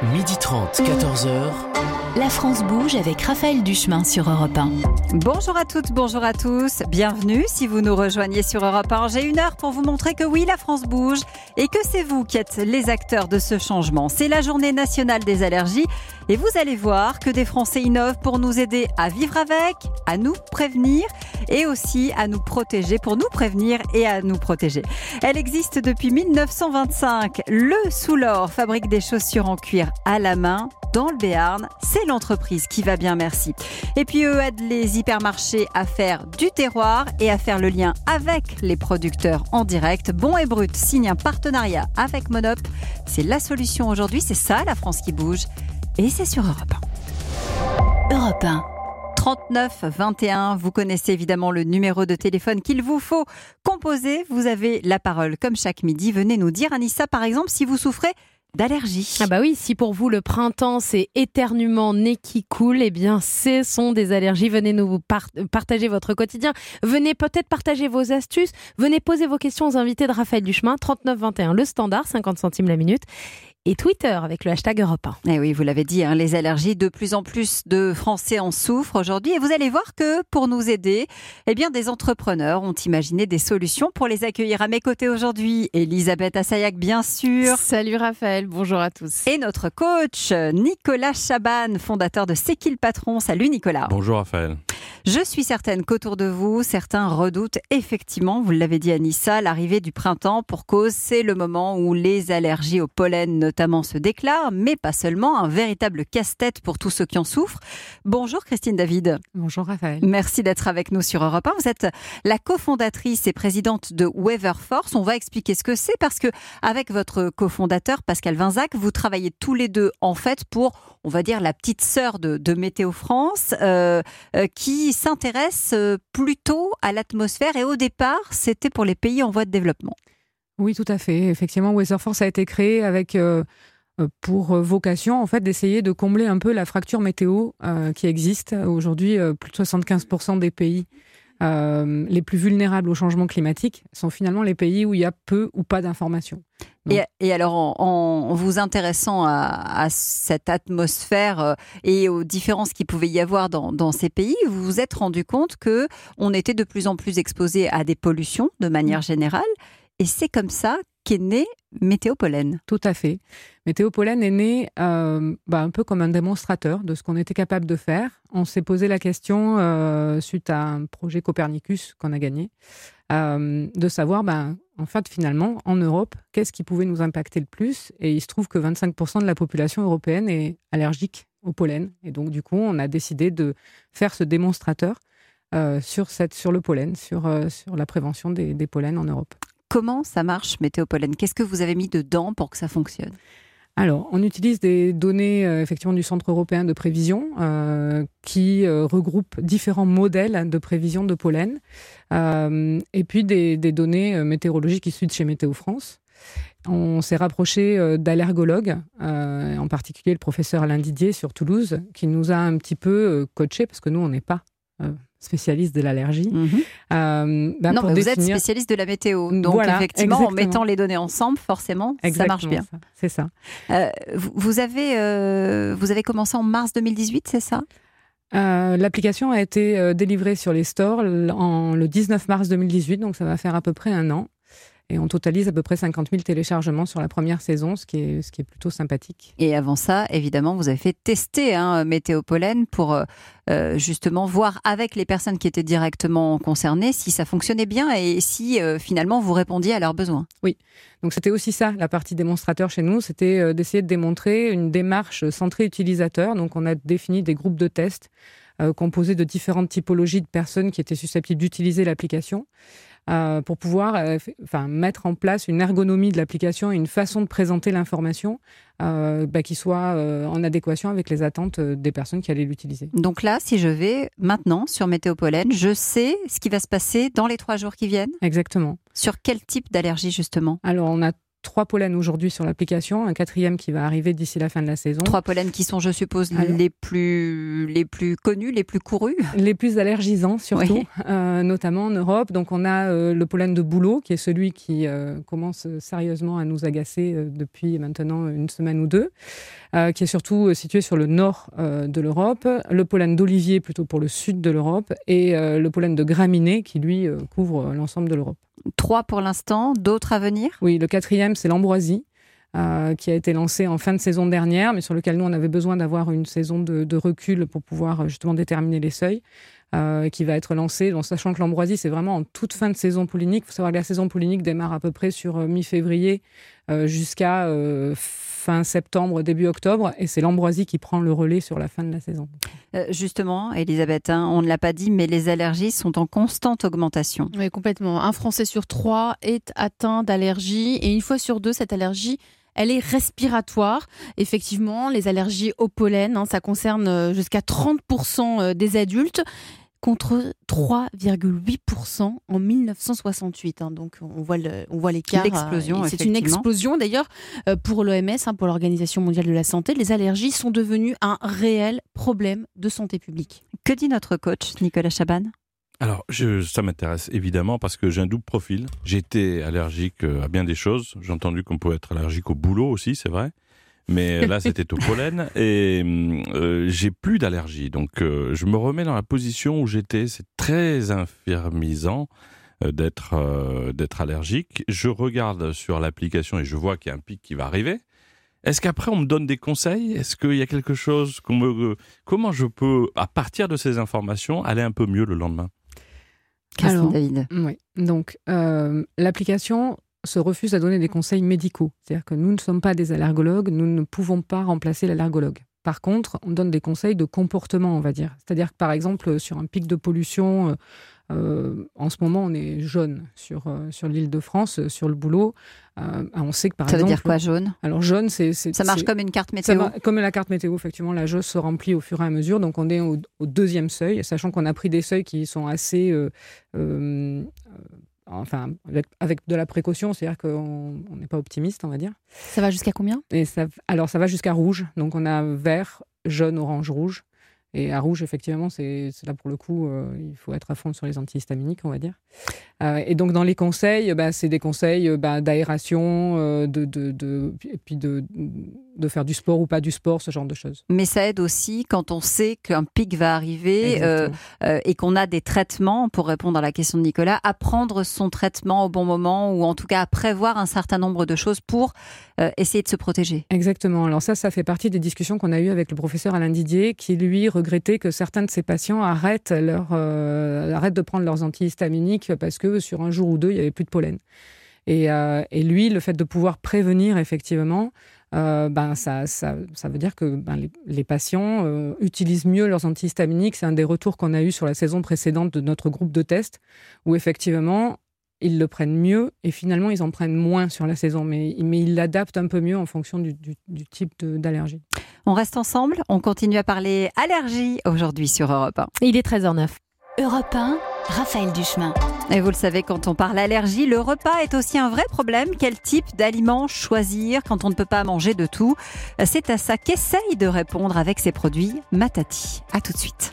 12h30, 14h. La France bouge avec Raphaël Duchemin sur Europe 1. Bonjour à toutes, bonjour à tous. Bienvenue si vous nous rejoignez sur Europe 1. J'ai une heure pour vous montrer que oui, la France bouge et que c'est vous qui êtes les acteurs de ce changement. C'est la journée nationale des allergies et vous allez voir que des Français innovent pour nous aider à vivre avec, à nous prévenir et aussi à nous protéger, pour nous prévenir et à nous protéger. Elle existe depuis 1925. Le Soulor fabrique des chaussures en cuir à la main dans le Béarn. C'est l'entreprise qui va bien, merci. Et puis eux aident les hypermarchés à faire du terroir et à faire le lien avec les producteurs en direct. Bon et Brut signe un partenariat avec Monop. C'est la solution aujourd'hui, c'est ça la France qui bouge. Et c'est sur Europe 1. Europe 1. 39 21, vous connaissez évidemment le numéro de téléphone qu'il vous faut composer. Vous avez la parole comme chaque midi. Venez nous dire, Anissa, par exemple, si vous souffrez d'allergie. Ah bah oui, si pour vous le printemps c'est éternuement, nez qui coule, eh bien ce sont des allergies. Venez nous partager votre quotidien, venez peut-être partager vos astuces, venez poser vos questions aux invités de Raphaël Duchemin, 39 21, le standard, 50 centimes la minute. Et Twitter avec le hashtag Europe 1. Et oui, vous l'avez dit, les allergies, de plus en plus de Français en souffrent aujourd'hui. Et vous allez voir que pour nous aider, eh bien, des entrepreneurs ont imaginé des solutions pour les accueillir. À mes côtés aujourd'hui, Elisabeth Assayag, bien sûr. Salut Raphaël, bonjour à tous. Et notre coach, Nicolas Chaban, fondateur de C'est qui le patron. Salut Nicolas. Bonjour Raphaël. Je suis certaine qu'autour de vous, certains redoutent effectivement, vous l'avez dit Anissa, l'arrivée du printemps. Pour cause, c'est le moment où les allergies au pollen notamment se déclarent, mais pas seulement, un véritable casse-tête pour tous ceux qui en souffrent. Bonjour Christine David. Bonjour Raphaël. Merci d'être avec nous sur Europe 1. Vous êtes la cofondatrice et présidente de Weatherforce. On va expliquer ce que c'est parce que avec votre cofondateur Pascal Vinzac, vous travaillez tous les deux en fait pour, on va dire, la petite sœur de Météo France qui s'intéresse plutôt à l'atmosphère et au départ, c'était pour les pays en voie de développement. Oui, tout à fait. Effectivement, Weatherforce a été créé avec pour vocation en fait d'essayer de combler un peu la fracture météo qui existe aujourd'hui. Plus de 75% des pays les plus vulnérables au changement climatique sont finalement les pays où il y a peu ou pas d'informations. Et alors, en vous intéressant à cette atmosphère et aux différences qu'il pouvait y avoir dans ces pays, vous vous êtes rendu compte qu'on était de plus en plus exposé à des pollutions de manière générale. Et c'est comme ça qu'est né Météo Pollen. Tout à fait. Météo Pollen est né un peu comme un démonstrateur de ce qu'on était capable de faire. On s'est posé la question, suite à un projet Copernicus qu'on a gagné, de savoir, en fait, finalement, en Europe, qu'est-ce qui pouvait nous impacter le plus ? Et il se trouve que 25% de la population européenne est allergique au pollen. Et donc, du coup, on a décidé de faire ce démonstrateur sur le pollen, sur la prévention des pollens en Europe. Comment ça marche, Météo Pollen ? Qu'est-ce que vous avez mis dedans pour que ça fonctionne ? Alors, on utilise des données effectivement du Centre européen de prévision qui regroupe différents modèles de prévision de pollen et puis des données météorologiques issues de chez Météo France. On s'est rapproché d'allergologues, en particulier le professeur Alain Didier sur Toulouse, qui nous a un petit peu coachés, parce que nous, on n'est pas spécialiste de l'allergie. Non, mais vous êtes spécialiste de la météo. Donc, voilà, effectivement, exactement. En mettant les données ensemble, forcément, exactement, ça marche bien. C'est ça. Vous avez commencé en mars 2018, c'est ça ? L'application a été délivrée sur les stores le 19 mars 2018, donc ça va faire à peu près un an. Et on totalise à peu près 50 000 téléchargements sur la première saison, ce qui est plutôt sympathique. Et avant ça, évidemment, vous avez fait tester Météo Pollen pour justement voir avec les personnes qui étaient directement concernées si ça fonctionnait bien et si finalement vous répondiez à leurs besoins. Oui, donc c'était aussi ça, la partie démonstrateur chez nous, c'était d'essayer de démontrer une démarche centrée utilisateur. Donc on a défini des groupes de tests composés de différentes typologies de personnes qui étaient susceptibles d'utiliser l'application. Pour pouvoir mettre en place une ergonomie de l'application et une façon de présenter l'information qui soit en adéquation avec les attentes des personnes qui allaient l'utiliser. Donc là, si je vais maintenant sur Météo Pollen, je sais ce qui va se passer dans les 3 jours qui viennent ? Exactement. Sur quel type d'allergie justement ? Alors, on a 3 pollens aujourd'hui sur l'application, un 4e qui va arriver d'ici la fin de la saison. 3 pollens qui sont, je suppose, les plus connus, les plus courus. Les plus allergisants surtout, Oui. notamment en Europe. Donc on a le pollen de bouleau, qui est celui qui commence sérieusement à nous agacer depuis maintenant une semaine ou deux, qui est surtout situé sur le nord de l'Europe. Le pollen d'olivier plutôt pour le sud de l'Europe et le pollen de graminées qui lui couvre l'ensemble de l'Europe. 3 pour l'instant, d'autres à venir ? Oui, le 4e c'est l'ambroisie. Qui a été lancé en fin de saison dernière, mais sur lequel nous, on avait besoin d'avoir une saison de recul pour pouvoir justement déterminer les seuils, qui va être lancé, en sachant que l'ambroisie, c'est vraiment en toute fin de saison pollinique. Il faut savoir que la saison pollinique démarre à peu près sur mi-février jusqu'à fin septembre, début octobre, et c'est l'ambroisie qui prend le relais sur la fin de la saison. Justement, Elisabeth, on ne l'a pas dit, mais les allergies sont en constante augmentation. Oui, complètement. Un Français sur 3 est atteint d'allergie et une fois sur 2, cette allergie, elle est respiratoire. Effectivement, les allergies au pollen, ça concerne jusqu'à 30% des adultes, contre 3,8% en 1968. Donc on voit l'écart. L'explosion, c'est une explosion d'ailleurs pour l'OMS, pour l'Organisation mondiale de la santé. Les allergies sont devenues un réel problème de santé publique. Que dit notre coach Nicolas Chaban ? Alors, ça m'intéresse évidemment parce que j'ai un double profil. J'étais allergique à bien des choses. J'ai entendu qu'on pouvait être allergique au boulot aussi, c'est vrai. Mais là, c'était au pollen et j'ai plus d'allergie. Donc, je me remets dans la position où j'étais. C'est très infirmisant d'être allergique. Je regarde sur l'application et je vois qu'il y a un pic qui va arriver. Est-ce qu'après, on me donne des conseils ? Est-ce qu'il y a quelque chose comment je peux, à partir de ces informations, aller un peu mieux le lendemain ? Christine David. Oui. Donc, l'application se refuse à donner des conseils médicaux. C'est-à-dire que nous ne sommes pas des allergologues, nous ne pouvons pas remplacer l'allergologue. Par contre, on donne des conseils de comportement, on va dire. C'est-à-dire que, par exemple, sur un pic de pollution, en ce moment, on est jaune sur l'Île-de-France, sur le boulot. On sait que, par exemple... Ça veut dire quoi, jaune ? Alors, jaune, c'est... Ça marche comme une carte météo ? Comme la carte météo, effectivement. La jauge se remplit au fur et à mesure. Donc, on est au 2e seuil, sachant qu'on a pris des seuils qui sont assez... avec de la précaution, c'est-à-dire qu'on n'est pas optimiste, on va dire. Ça va jusqu'à combien ? Alors, ça va jusqu'à rouge. Donc, on a vert, jaune, orange, rouge. Et à rouge, effectivement, c'est là pour le coup, il faut être à fond sur les antihistaminiques, on va dire. Et donc, dans les conseils, c'est des conseils d'aération, et puis de faire du sport ou pas du sport, ce genre de choses. Mais ça aide aussi quand on sait qu'un pic va arriver et qu'on a des traitements, pour répondre à la question de Nicolas, à prendre son traitement au bon moment ou en tout cas à prévoir un certain nombre de choses pour essayer de se protéger. Exactement. Alors ça fait partie des discussions qu'on a eues avec le professeur Alain Didier qui, lui, regrettait que certains de ses patients arrêtent de prendre leurs antihistaminiques parce que sur un jour ou deux, il n'y avait plus de pollen. Et lui, le fait de pouvoir prévenir, effectivement, ça veut dire que les patients utilisent mieux leurs antihistaminiques. C'est un des retours qu'on a eu sur la saison précédente de notre groupe de test, où effectivement, ils le prennent mieux et finalement, ils en prennent moins sur la saison. Mais ils l'adaptent un peu mieux en fonction du type d'allergie. On reste ensemble, on continue à parler allergie aujourd'hui sur Europe 1. Il est 13h09. Europe 1, Raphaël Duchemin. Et vous le savez, quand on parle allergie, le repas est aussi un vrai problème. Quel type d'aliments choisir quand on ne peut pas manger de tout ? C'est à ça qu'essaye de répondre avec ses produits Matati. À tout de suite.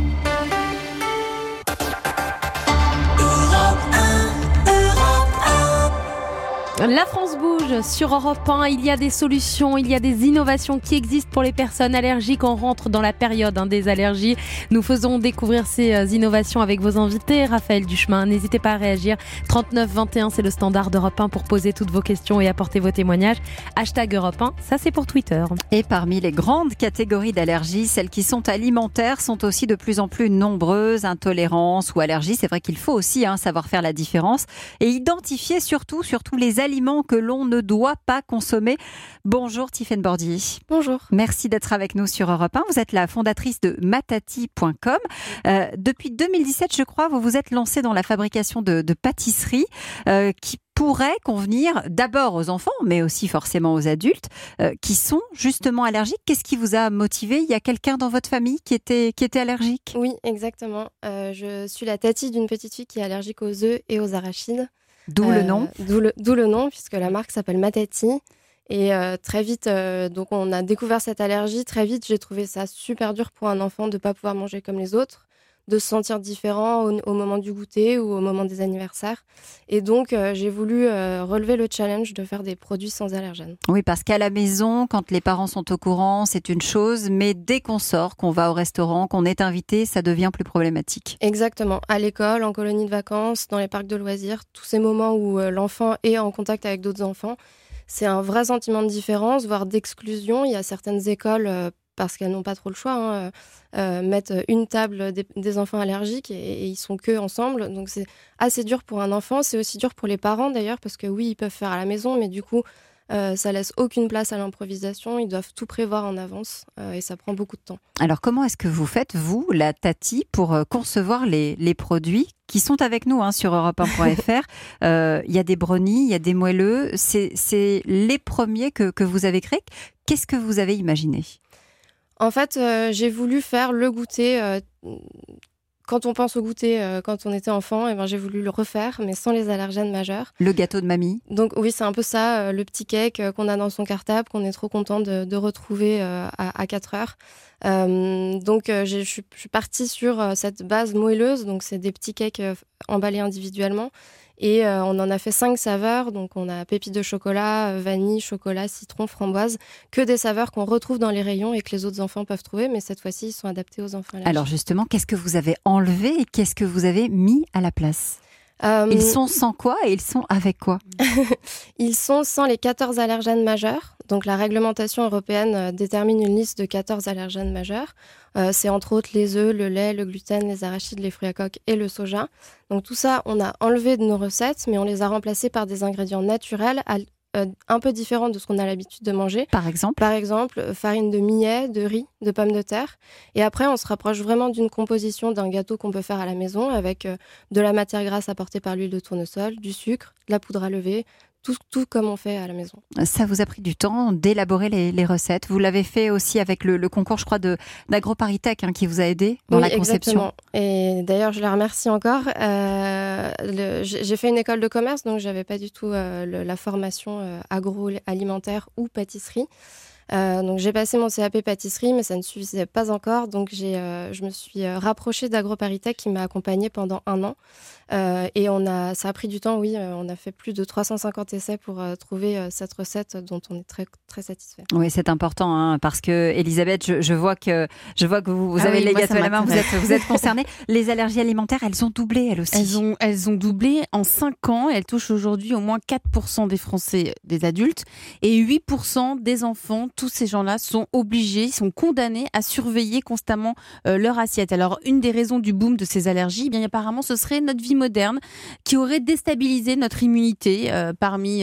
La France bouge sur Europe 1. Il y a des solutions, il y a des innovations qui existent pour les personnes allergiques. On rentre dans la période des allergies. Nous faisons découvrir ces innovations avec vos invités. Raphaël Duchemin, n'hésitez pas à réagir. 39 21, c'est le standard d'Europe 1 pour poser toutes vos questions et apporter vos témoignages. #Europe 1, ça c'est pour Twitter. Et parmi les grandes catégories d'allergies, celles qui sont alimentaires sont aussi de plus en plus nombreuses. Intolérance ou allergie, c'est vrai qu'il faut aussi savoir faire la différence et identifier surtout les aliments que l'on ne doit pas consommer. Bonjour Tiffaine Bordier. Bonjour. Merci d'être avec nous sur Europe 1. Vous êtes la fondatrice de matati.com. Depuis 2017, je crois, vous vous êtes lancée dans la fabrication de pâtisseries qui pourraient convenir d'abord aux enfants, mais aussi forcément aux adultes qui sont justement allergiques. Qu'est-ce qui vous a motivé ? Il y a quelqu'un dans votre famille qui était allergique ? Oui, exactement. Je suis la tati d'une petite fille qui est allergique aux œufs et aux arachides. D'où le nom. D'où le nom, puisque la marque s'appelle Matati. Et très vite, donc on a découvert cette allergie. Très vite, j'ai trouvé ça super dur pour un enfant de ne pas pouvoir manger comme les autres, de se sentir différent au moment du goûter ou au moment des anniversaires. Et donc, j'ai voulu relever le challenge de faire des produits sans allergènes. Oui, parce qu'à la maison, quand les parents sont au courant, c'est une chose, mais dès qu'on sort, qu'on va au restaurant, qu'on est invité, ça devient plus problématique. Exactement. À l'école, en colonie de vacances, dans les parcs de loisirs, tous ces moments où l'enfant est en contact avec d'autres enfants, c'est un vrai sentiment de différence, voire d'exclusion. Il y a certaines écoles... parce qu'elles n'ont pas trop le choix, mettent une table des enfants allergiques et ils sont que ensemble. Donc c'est assez dur pour un enfant. C'est aussi dur pour les parents d'ailleurs, parce que oui, ils peuvent faire à la maison, mais du coup, ça laisse aucune place à l'improvisation. Ils doivent tout prévoir en avance et ça prend beaucoup de temps. Alors comment est-ce que vous faites, vous, la Tati, pour concevoir les produits qui sont avec nous sur europe1.fr? Il y a des brownies, il y a des moelleux. C'est les premiers que vous avez créés. Qu'est-ce que vous avez imaginé ? En fait, j'ai voulu faire le goûter. Quand on pense au goûter quand on était enfant, j'ai voulu le refaire, mais sans les allergènes majeurs. Le gâteau de mamie. Donc oui, c'est un peu ça, le petit cake qu'on a dans son cartable, qu'on est trop content de retrouver à 4 heures. Donc je suis partie sur cette base moelleuse, donc c'est des petits cakes emballés individuellement. Et on en a fait 5 saveurs, donc on a pépites de chocolat, vanille, chocolat, citron, framboise, que des saveurs qu'on retrouve dans les rayons et que les autres enfants peuvent trouver, mais cette fois-ci, ils sont adaptés aux enfants allergiques. Alors justement, qu'est-ce que vous avez enlevé et qu'est-ce que vous avez mis à la place ? Ils sont sans quoi et ils sont avec quoi ? Ils sont sans les 14 allergènes majeurs. Donc la réglementation européenne détermine une liste de 14 allergènes majeurs. C'est entre autres les œufs, le lait, le gluten, les arachides, les fruits à coque et le soja. Donc tout ça, on a enlevé de nos recettes, mais on les a remplacés par des ingrédients naturels un peu différents de ce qu'on a l'habitude de manger. Par exemple, farine de millet, de riz, de pommes de terre. Et après, on se rapproche vraiment d'une composition d'un gâteau qu'on peut faire à la maison avec de la matière grasse apportée par l'huile de tournesol, du sucre, de la poudre à lever, tout comme on fait à la maison. Ça vous a pris du temps d'élaborer les recettes. Vous l'avez fait aussi avec le concours, je crois, d'AgroParisTech qui vous a aidé dans la conception. Exactement. Et d'ailleurs, je les remercie encore. J'ai fait une école de commerce, donc j'avais pas du tout la formation agroalimentaire ou pâtisserie. Donc j'ai passé mon CAP pâtisserie, mais ça ne suffisait pas encore. Donc je me suis rapprochée d'AgroParisTech qui m'a accompagnée pendant 1 an. Et ça a pris du temps, oui. On a fait plus de 350 essais pour trouver cette recette dont on est très, très satisfait. Oui, c'est important parce que Elisabeth, je vois que vous avez les gâteaux à la main, vous êtes concernée. Les allergies alimentaires, elles ont doublé elles aussi. Elles ont doublé en 5 ans. Elles touchent aujourd'hui au moins 4% des Français, des adultes, et 8% des enfants. Tous ces gens-là sont condamnés à surveiller constamment leur assiette. Alors, une des raisons du boom de ces allergies, bien apparemment, ce serait notre vie moderne qui aurait déstabilisé notre immunité. Parmi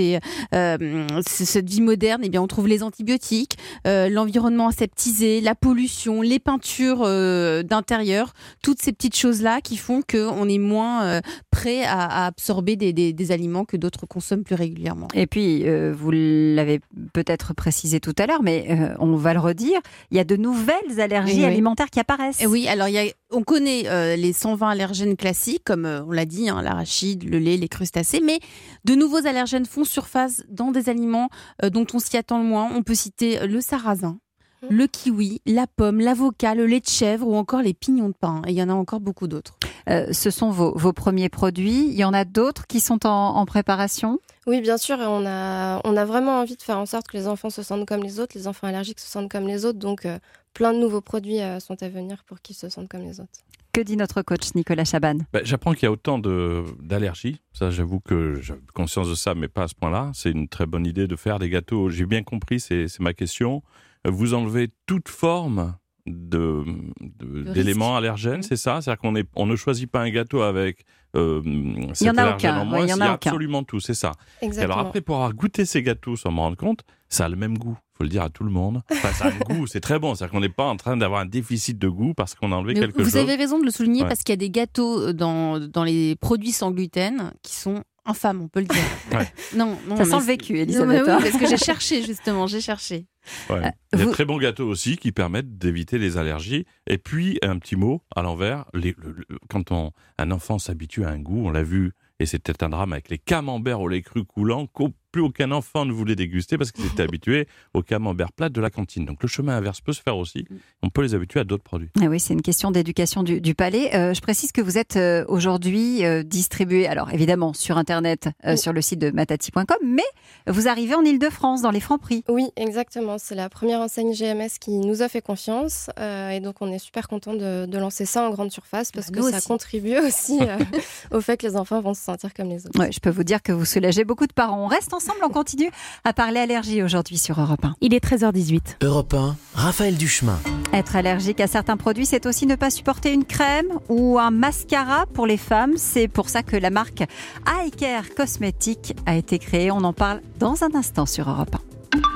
cette vie moderne, on trouve les antibiotiques, l'environnement aseptisé, la pollution, les peintures d'intérieur, toutes ces petites choses-là qui font qu'on est moins prêt à absorber des aliments que d'autres consomment plus régulièrement. Et puis, vous l'avez peut-être précisé tout à l'heure, mais on va le redire, il y a de nouvelles allergies alimentaires qui apparaissent. Et oui, alors on connaît les 120 allergènes classiques, comme on l'a dit, l'arachide, le lait, les crustacés, mais de nouveaux allergènes font surface dans des aliments dont on s'y attend le moins. On peut citer le sarrasin, le kiwi, la pomme, l'avocat, le lait de chèvre ou encore les pignons de pain. Et il y en a encore beaucoup d'autres. Ce sont vos premiers produits. Il y en a d'autres qui sont en préparation ? Oui, bien sûr. On a vraiment envie de faire en sorte que les enfants se sentent comme les autres, les enfants allergiques se sentent comme les autres. Donc, plein de nouveaux produits sont à venir pour qu'ils se sentent comme les autres. Que dit notre coach Nicolas Chaban ? J'apprends qu'il y a autant d'allergies. Ça, j'avoue que j'ai conscience de ça, mais pas à ce point-là. C'est une très bonne idée de faire des gâteaux. J'ai bien compris, c'est ma question. Vous enlevez toute forme d'éléments allergènes, c'est ça ? C'est-à-dire qu'on ne choisit pas un gâteau avec cet allergène en moins, il y a absolument tout, c'est ça. Exactement. Et alors après, pour avoir goûté ces gâteaux sans me rendre compte, ça a le même goût. Il faut le dire à tout le monde. Enfin, ça a le goût, c'est très bon. C'est-à-dire qu'on n'est pas en train d'avoir un déficit de goût parce qu'on a enlevé quelque chose. Vous avez raison de le souligner parce qu'il y a des gâteaux dans les produits sans gluten qui sont infâmes, on peut le dire. Ouais. Non, ça sent le vécu, Elisabeth. Oui, parce que j'ai cherché. Ouais. Il y a de très bons gâteaux aussi qui permettent d'éviter les allergies. Et puis, un petit mot à l'envers, quand un enfant s'habitue à un goût, on l'a vu Et c'était un drame avec les camemberts au lait cru coulant plus aucun enfant ne voulait déguster parce qu'ils étaient habitués aux camemberts plats de la cantine. Donc le chemin inverse peut se faire aussi. On peut les habituer à d'autres produits. Ah oui, c'est une question d'éducation du palais. Je précise que vous êtes aujourd'hui distribué, alors évidemment sur Internet, sur le site de matati.com, mais vous arrivez en Ile-de-France, dans les Franprix. Oui, exactement. C'est la première enseigne GMS qui nous a fait confiance. Et donc on est super content de lancer ça en grande surface parce que ça contribue aussi au fait que les enfants vont se sentir comme les autres. Ouais, je peux vous dire que vous soulagez beaucoup de parents. On reste ensemble, on continue à parler allergie aujourd'hui sur Europe 1. Il est 13h18. Europe 1, Raphaël Duchemin. Être allergique à certains produits, c'est aussi ne pas supporter une crème ou un mascara pour les femmes. C'est pour ça que la marque Eye Care Cosmetics a été créée. On en parle dans un instant sur Europe 1.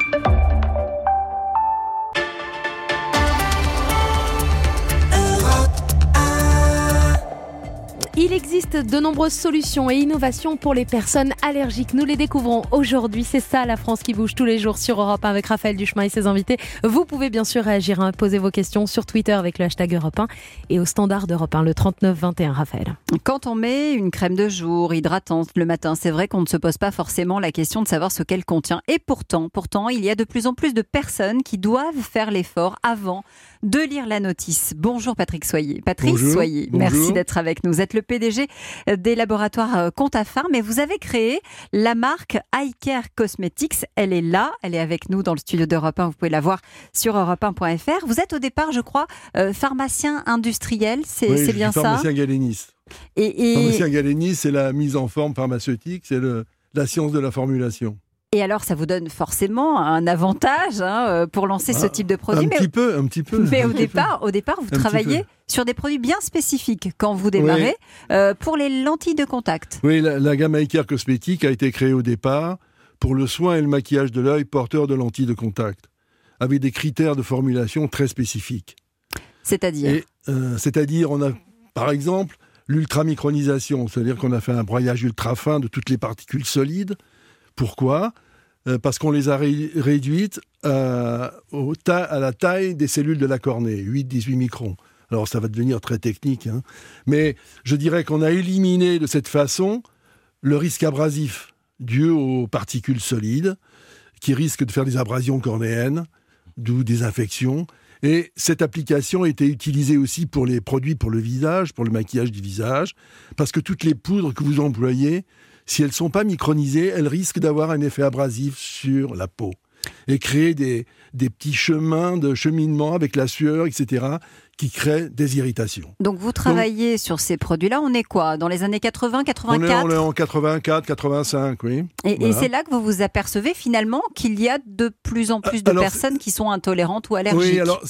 Il existe de nombreuses solutions et innovations pour les personnes allergiques. Nous les découvrons aujourd'hui. C'est ça, la France qui bouge tous les jours sur Europe 1 avec Raphaël Duchemin et ses invités. Vous pouvez bien sûr réagir, poser vos questions sur Twitter avec le hashtag Europe 1 et au standard d'Europe 1, le 3921, Raphaël. Quand on met une crème de jour hydratante le matin, c'est vrai qu'on ne se pose pas forcément la question de savoir ce qu'elle contient. Et pourtant, il y a de plus en plus de personnes qui doivent faire l'effort avant de lire la notice. Bonjour Patrice Soyer. Bonjour. Merci d'être avec nous. Vous êtes le PDG des laboratoires Contafarm et vous avez créé la marque Eye Care Cosmetics. Elle est là, elle est avec nous dans le studio d'Europe 1. Vous pouvez la voir sur europe1.fr. Vous êtes au départ, je crois, pharmacien industriel, c'est bien ça ? Pharmacien galéniste. Pharmacien galéniste, c'est la mise en forme pharmaceutique, c'est la science de la formulation. Et alors, ça vous donne forcément un avantage pour lancer ce type de produit. Un petit peu. Mais au départ, vous travaillez sur des produits bien spécifiques quand vous démarrez pour les lentilles de contact. Oui, la gamme Eye Care Cosmetics a été créée au départ pour le soin et le maquillage de l'œil porteur de lentilles de contact, avec des critères de formulation très spécifiques. C'est-à-dire C'est-à-dire, on a, par exemple, l'ultramicronisation, c'est-à-dire qu'on a fait un broyage ultra fin de toutes les particules solides. Pourquoi ? Parce qu'on les a réduites à la taille des cellules de la cornée, 8-18 microns. Alors ça va devenir très technique, mais je dirais qu'on a éliminé de cette façon le risque abrasif dû aux particules solides qui risquent de faire des abrasions cornéennes, d'où des infections. Et cette application a été utilisée aussi pour les produits pour le visage, pour le maquillage du visage, parce que toutes les poudres que vous employez, si elles ne sont pas micronisées, elles risquent d'avoir un effet abrasif sur la peau et créer des petits chemins de cheminement avec la sueur, etc., qui créent des irritations. Donc vous travaillez sur ces produits-là, on est quoi ? Dans les années 80, 84 ? On est en 84, 85, oui. Et c'est là que vous vous apercevez finalement qu'il y a de plus en plus de personnes qui sont intolérantes ou allergiques. Oui, alors,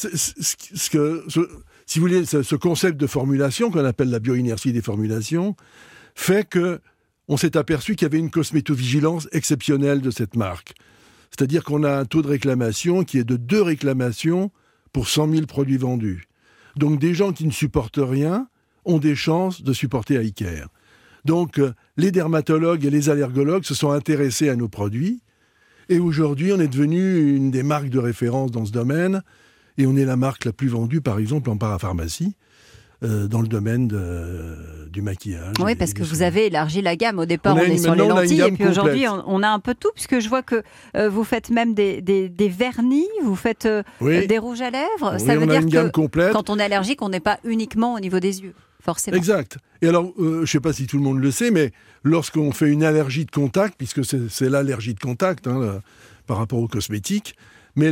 si vous voulez, ce concept de formulation, qu'on appelle la bioinertie des formulations, fait que on s'est aperçu qu'il y avait une cosmétovigilance exceptionnelle de cette marque. C'est-à-dire qu'on a un taux de réclamation qui est de 2 réclamations pour 100 000 produits vendus. Donc des gens qui ne supportent rien ont des chances de supporter Eye Care. Donc les dermatologues et les allergologues se sont intéressés à nos produits. Et aujourd'hui, on est devenu une des marques de référence dans ce domaine. Et on est la marque la plus vendue, par exemple, en parapharmacie. Dans le domaine du maquillage. Oui, parce que vous avez élargi la gamme. Au départ, on est sur les lentilles, et puis aujourd'hui, on a un peu tout, puisque je vois que vous faites même des vernis, vous faites des rouges à lèvres. Ça veut dire que quand on est allergique, on n'est pas uniquement au niveau des yeux, forcément. Exact. Et alors, je ne sais pas si tout le monde le sait, mais lorsqu'on fait une allergie de contact, puisque c'est l'allergie de contact par rapport aux cosmétiques, mais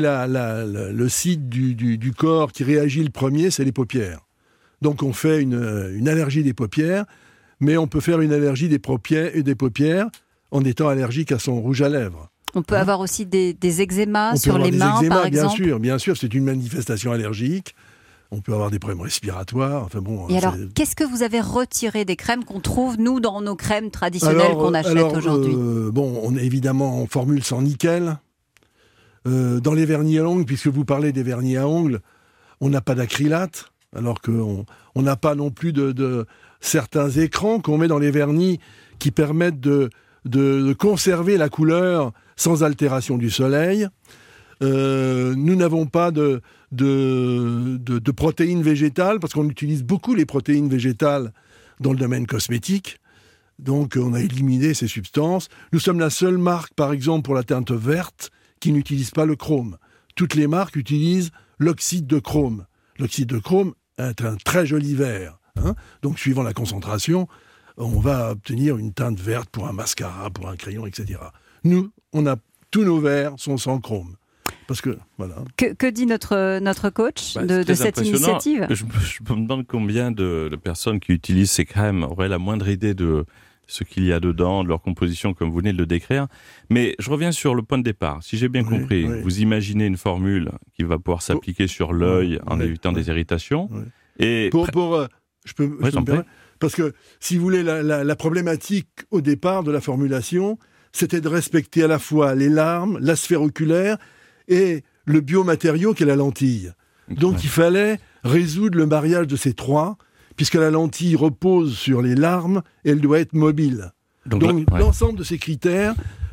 le site du corps qui réagit le premier, c'est les paupières. Donc on fait une allergie des paupières, mais on peut faire une allergie des paupières en étant allergique à son rouge à lèvres. On peut avoir aussi des eczémas sur les mains, par exemple. Bien sûr, c'est une manifestation allergique. On peut avoir des problèmes respiratoires. Enfin bon. Et alors, qu'est-ce que vous avez retiré des crèmes qu'on trouve, nous, dans nos crèmes traditionnelles qu'on achète aujourd'hui ? On est évidemment en formule sans nickel. Dans les vernis à ongles, puisque vous parlez des vernis à ongles, on n'a pas d'acrylate. Alors qu'on n'a pas non plus de certains écrans qu'on met dans les vernis qui permettent de conserver la couleur sans altération du soleil. Nous n'avons pas de protéines végétales, parce qu'on utilise beaucoup les protéines végétales dans le domaine cosmétique. Donc, on a éliminé ces substances. Nous sommes la seule marque, par exemple, pour la teinte verte, qui n'utilise pas le chrome. Toutes les marques utilisent l'oxyde de chrome. L'oxyde de chrome est un très joli vert. Donc, suivant la concentration, on va obtenir une teinte verte pour un mascara, pour un crayon, etc. Nous, tous nos verres sont sans chrome. Parce que, voilà. Que dit notre coach de cette impressionnant. initiative ? Je me demande combien de personnes qui utilisent ces crèmes auraient la moindre idée de ce qu'il y a dedans, de leur composition, comme vous venez de le décrire. Mais je reviens sur le point de départ. Si j'ai bien compris, vous imaginez une formule qui va pouvoir s'appliquer sur l'œil en évitant des irritations. Et je peux me permettre ? Parce que, si vous voulez, la problématique au départ de la formulation, c'était de respecter à la fois les larmes, la sphère oculaire et le biomatériau qu'est la lentille. Donc il fallait résoudre le mariage de ces trois, puisque la lentille repose sur les larmes et elle doit être mobile. Donc l'ensemble de ces critères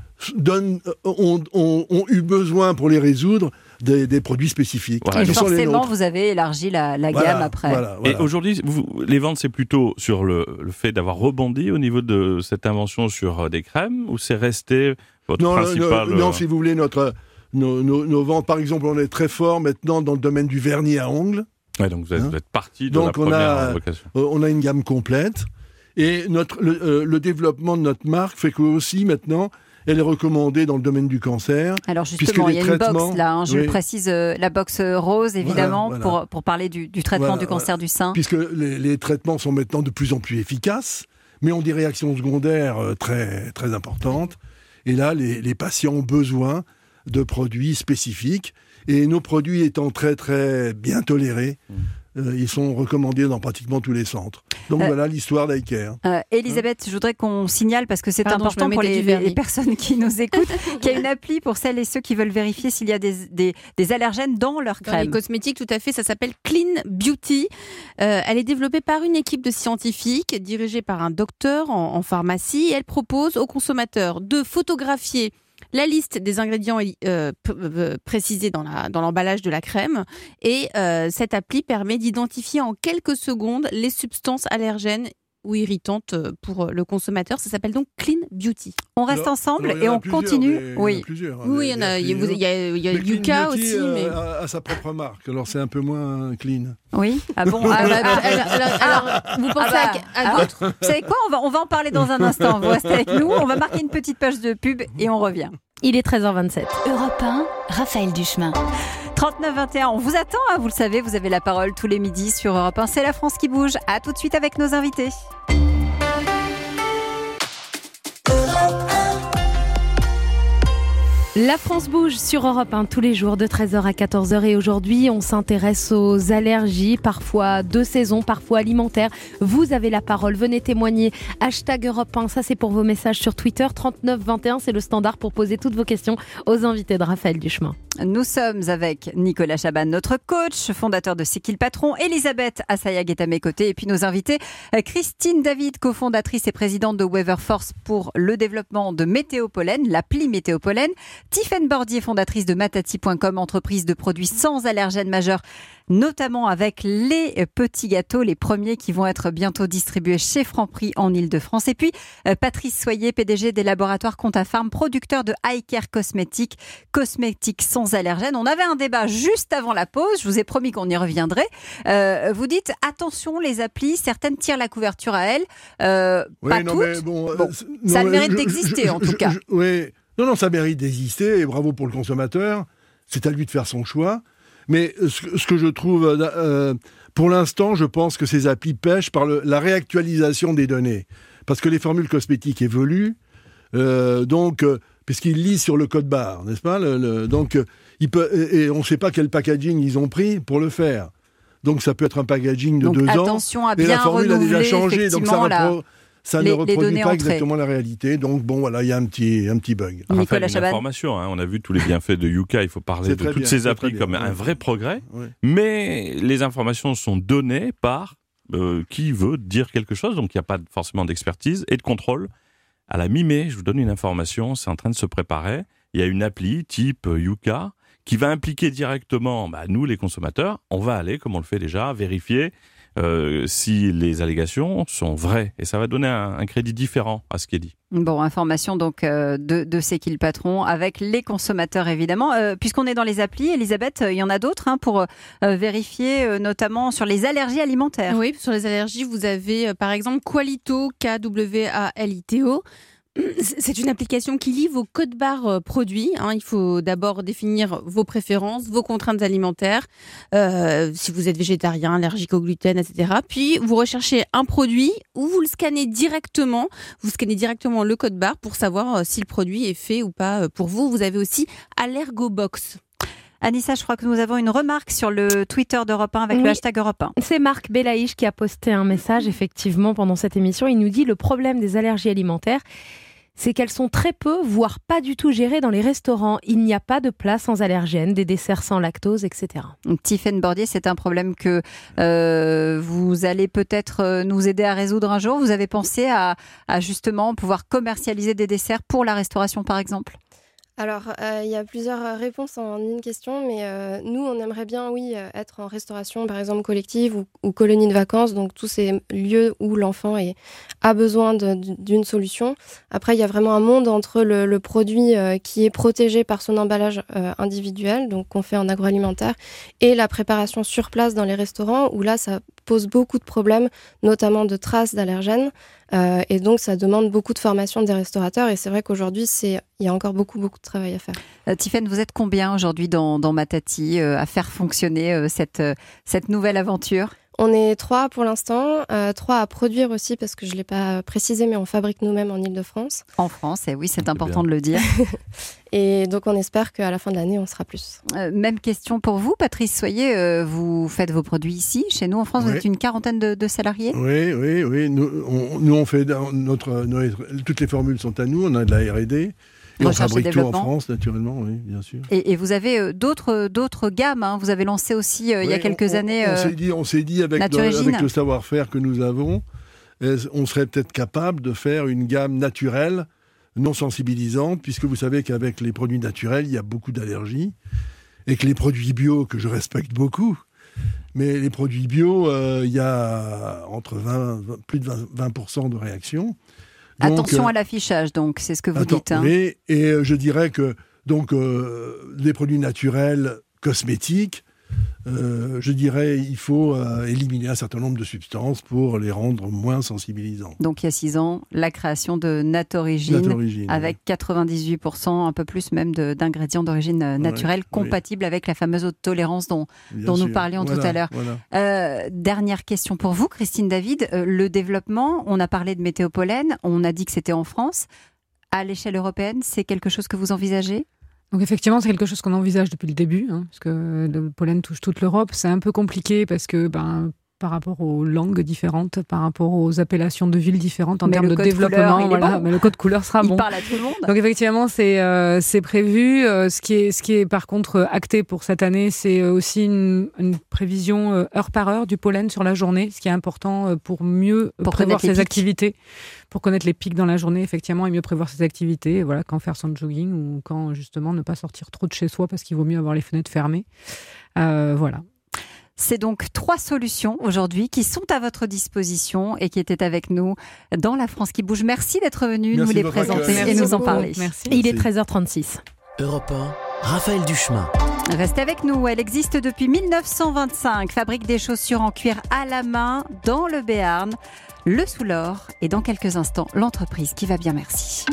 ont eu besoin pour les résoudre des produits spécifiques. Voilà. Et forcément, vous avez élargi la gamme après. Voilà. Et aujourd'hui, les ventes, c'est plutôt sur le fait d'avoir rebondi au niveau de cette invention sur des crèmes, ou c'est resté votre principal... Non, si vous voulez, nos ventes, par exemple, on est très fort maintenant dans le domaine du vernis à ongles. Ouais, donc vous êtes parti de la première vocation. On a une gamme complète. Et le développement de notre marque fait que aussi, maintenant, elle est recommandée dans le domaine du cancer. Alors justement, il y a une box là, je le précise, la box rose évidemment, voilà. Pour parler du traitement du cancer du sein. Puisque les traitements sont maintenant de plus en plus efficaces, mais ont des réactions secondaires très, très importantes. Et là, les patients ont besoin de produits spécifiques. Et nos produits étant très, très bien tolérés, ils sont recommandés dans pratiquement tous les centres. Donc voilà l'histoire d'Eye-Care. Elisabeth, je voudrais qu'on signale, parce que c'est important pour les personnes qui nous écoutent, qu'il y a une appli pour celles et ceux qui veulent vérifier s'il y a des allergènes dans leur crème. Dans les cosmétiques, tout à fait, ça s'appelle Clean Beauty. Elle est développée par une équipe de scientifiques, dirigée par un docteur en pharmacie. Elle propose aux consommateurs de photographier la liste des ingrédients précisés dans l'emballage de la crème, et cette appli permet d'identifier en quelques secondes les substances allergènes ou irritantes pour le consommateur. Ça s'appelle donc Clean Beauty. On reste ensemble et on continue. Oui, il y a Yuka aussi. Mais... a sa propre marque, alors c'est un peu moins clean. Oui. Ah bon. Alors, vous pensez à d'autres ? Vous savez quoi, on va en parler dans un instant. Vous restez avec nous, on va marquer une petite page de pub et on revient. Il est 13h27. Europe 1, Raphaël Duchemin. 39-21, on vous attend, vous le savez, vous avez la parole tous les midis sur Europe 1. C'est la France qui bouge. À tout de suite avec nos invités. La France bouge sur Europe 1 tous les jours de 13h à 14h, et aujourd'hui on s'intéresse aux allergies, parfois de saison, parfois alimentaires. Vous avez la parole, venez témoigner. #Europe 1, ça c'est pour vos messages sur Twitter. 3921, c'est le standard pour poser toutes vos questions aux invités de Raphaël Duchemin. Nous sommes avec Nicolas Chaban, notre coach, fondateur de C'est qui le patron, Elisabeth Assayag est à mes côtés, et puis nos invités, Christine David, cofondatrice et présidente de Weatherforce pour le développement de Météopollen, l'appli Météopollen, Tiffaine Bordier, fondatrice de Matati.com, entreprise de produits sans allergènes majeurs, notamment avec les petits gâteaux, les premiers qui vont être bientôt distribués chez Franprix en Ile-de-France. Et puis Patrice Soyer, PDG des laboratoires Contafarm, producteur de Eye-Care cosmétiques sans allergènes. On avait un débat juste avant la pause, je vous ai promis qu'on y reviendrait. Vous dites, attention, les applis, certaines tirent la couverture à elles, pas toutes. Ça mérite d'exister en tout cas. Non, ça mérite d'exister, et bravo pour le consommateur, c'est à lui de faire son choix. Mais ce que je trouve, pour l'instant, je pense que ces applis pêchent par la réactualisation des données. Parce que les formules cosmétiques évoluent, puisqu'ils lisent sur le code barre, n'est-ce pas ? Et on ne sait pas quel packaging ils ont pris pour le faire. Donc ça peut être un packaging de 2 ans. Attention à bien et la formule a déjà changé, donc ça ne reproduit pas exactement la réalité. Donc il y a un petit bug. Nicolas Chaban. Information, on a vu tous les bienfaits de Yuka, il faut parler de toutes ces applis comme un vrai progrès. Oui. Mais les informations sont données par qui veut dire quelque chose, donc il n'y a pas forcément d'expertise et de contrôle. À la mi-mai, je vous donne une information, c'est en train de se préparer. Il y a une appli type Yuka qui va impliquer directement nous, les consommateurs. On va aller, comme on le fait déjà, vérifier si les allégations sont vraies. Et ça va donner un crédit différent à ce qui est dit. Bon, information donc de C'est qui le patron avec les consommateurs évidemment. Puisqu'on est dans les applis, Elisabeth, il y en a d'autres pour vérifier notamment sur les allergies alimentaires. Oui, sur les allergies, vous avez par exemple Qualito, Kwalito. C'est une application qui lit vos codes barres produits. Il faut d'abord définir vos préférences, vos contraintes alimentaires, si vous êtes végétarien, allergique au gluten, etc. Puis vous recherchez un produit ou vous le scannez directement. Vous scannez directement le code barre pour savoir si le produit est fait ou pas pour vous. Vous avez aussi Allergobox. Anissa, je crois que nous avons une remarque sur le Twitter d'Europe 1 avec le hashtag Europe 1. C'est Marc Belaïch qui a posté un message effectivement pendant cette émission. Il nous dit le problème des allergies alimentaires, c'est qu'elles sont très peu, voire pas du tout gérées dans les restaurants. Il n'y a pas de plats sans allergènes, des desserts sans lactose, etc. Tiffaine Bordier, c'est un problème que vous allez peut-être nous aider à résoudre un jour. Vous avez pensé à justement pouvoir commercialiser des desserts pour la restauration, par exemple ? Alors, il y a plusieurs réponses en une question, mais nous, on aimerait bien, être en restauration, par exemple collective ou colonie de vacances, donc tous ces lieux où l'enfant a besoin d'une solution. Après, il y a vraiment un monde entre le produit qui est protégé par son emballage individuel, donc qu'on fait en agroalimentaire, et la préparation sur place dans les restaurants, où là, ça pose beaucoup de problèmes, notamment de traces d'allergènes. Et donc, ça demande beaucoup de formation des restaurateurs. Et c'est vrai qu'aujourd'hui, il y a encore beaucoup de travail à faire. Tiffaine, vous êtes combien aujourd'hui dans Matati à faire fonctionner cette nouvelle aventure ? On est 3 pour l'instant, 3 à produire aussi parce que je ne l'ai pas précisé, mais on fabrique nous-mêmes en Ile-de-France. En France, et oui, c'est important de le dire. Et donc on espère qu'à la fin de l'année, on sera plus. Même question pour vous, Patrice Soyer, vous faites vos produits ici, chez nous en France, vous êtes une quarantaine de salariés ? Oui. Nous on fait toutes les formules sont à nous, on a de la R&D. Et on fabrique tout en France, naturellement, oui, bien sûr. Et vous avez d'autres gammes, vous avez lancé aussi il y a quelques années on s'est dit avec le savoir-faire que nous avons, on serait peut-être capable de faire une gamme naturelle, non sensibilisante, puisque vous savez qu'avec les produits naturels, il y a beaucoup d'allergies, et que les produits bio, que je respecte beaucoup, mais les produits bio, il y a plus de 20% de réactions. Donc, attention à l'affichage, donc, c'est ce que vous dites. Oui, et je dirais que les produits naturels cosmétiques, je dirais il faut éliminer un certain nombre de substances pour les rendre moins sensibilisants. Donc il y a 6 ans, la création de Natorigine avec 98%, un peu plus même d'ingrédients d'origine naturelle compatibles avec la fameuse haute tolérance dont nous parlions tout à l'heure. Voilà. Dernière question pour vous, Christine David. Le développement, on a parlé de Météopollen, on a dit que c'était en France. À l'échelle européenne, c'est quelque chose que vous envisagez ? Donc effectivement, c'est quelque chose qu'on envisage depuis le début, parce que le pollen touche toute l'Europe. C'est un peu compliqué parce que par rapport aux langues différentes, par rapport aux appellations de villes différentes en termes de développement, mais le code couleur sera bon. Il parle à tout le monde. Donc effectivement, c'est prévu. Ce qui est par contre acté pour cette année, c'est aussi une prévision heure par heure du pollen sur la journée, ce qui est important pour mieux prévoir ses activités. Pour connaître les pics dans la journée, effectivement, et mieux prévoir ses activités. Voilà, quand faire son jogging ou quand justement ne pas sortir trop de chez soi parce qu'il vaut mieux avoir les fenêtres fermées. Voilà. C'est donc 3 solutions aujourd'hui qui sont à votre disposition et qui étaient avec nous dans La France qui bouge. Merci d'être venu nous les présenter et nous en parler. Merci. Il est 13h36. Europe 1, Raphaël Duchemin. Restez avec nous, elle existe depuis 1925, fabrique des chaussures en cuir à la main dans le Béarn, le Soulor et dans quelques instants, l'entreprise qui va bien, merci.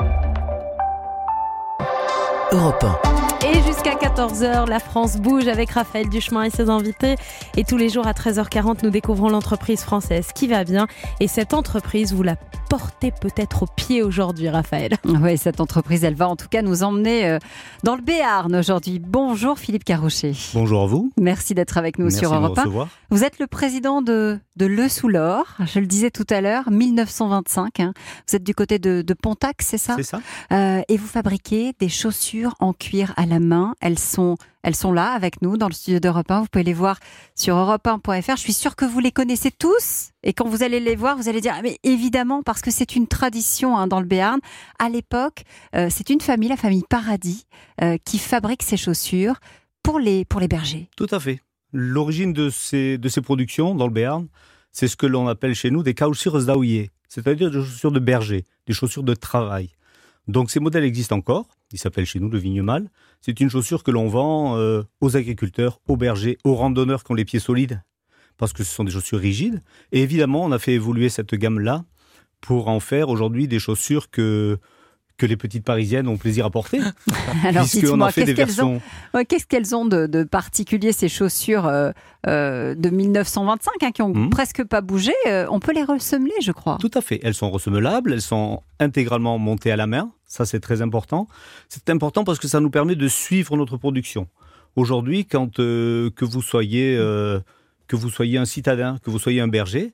Europe 1. Et jusqu'à 14h, la France bouge avec Raphaël Duchemin et ses invités. Et tous les jours à 13h40, nous découvrons l'entreprise française qui va bien. Et cette entreprise, vous la portez peut-être au pied aujourd'hui, Raphaël. Oui, cette entreprise, elle va en tout cas nous emmener dans le Béarn aujourd'hui. Bonjour Philippe Carochet. Bonjour à vous. Merci d'être avec nous sur Europe 1. Vous êtes le président de Le Soulor, je le disais tout à l'heure, 1925. Vous êtes du côté de Pontac, c'est ça ? C'est ça. Et vous fabriquez des chaussures en cuir à la main. Elles sont là avec nous dans le studio d'Europe 1. Vous pouvez les voir sur europe1.fr. Je suis sûre que vous les connaissez tous. Et quand vous allez les voir, vous allez dire mais évidemment, parce que c'est une tradition dans le Béarn. À l'époque, c'est une famille, la famille Paradis, qui fabrique ces chaussures pour les bergers. Tout à fait. L'origine de ces productions dans le Béarn, c'est ce que l'on appelle chez nous des Chaussures-Daouillé, c'est-à-dire des chaussures de berger, des chaussures de travail. Donc ces modèles existent encore, ils s'appellent chez nous le Vignemale. C'est une chaussure que l'on vend aux agriculteurs, aux bergers, aux randonneurs qui ont les pieds solides, parce que ce sont des chaussures rigides. Et évidemment, on a fait évoluer cette gamme-là pour en faire aujourd'hui des chaussures que les petites parisiennes ont plaisir à porter. Alors dites-moi, qu'est-ce qu'elles ont de particulier, ces chaussures de 1925, qui ont presque pas bougé? On peut les ressemeler, je crois. Tout à fait. Elles sont ressemelables, elles sont intégralement montées à la main. Ça, c'est très important. C'est important parce que ça nous permet de suivre notre production. Aujourd'hui, que vous soyez un citadin, que vous soyez un berger,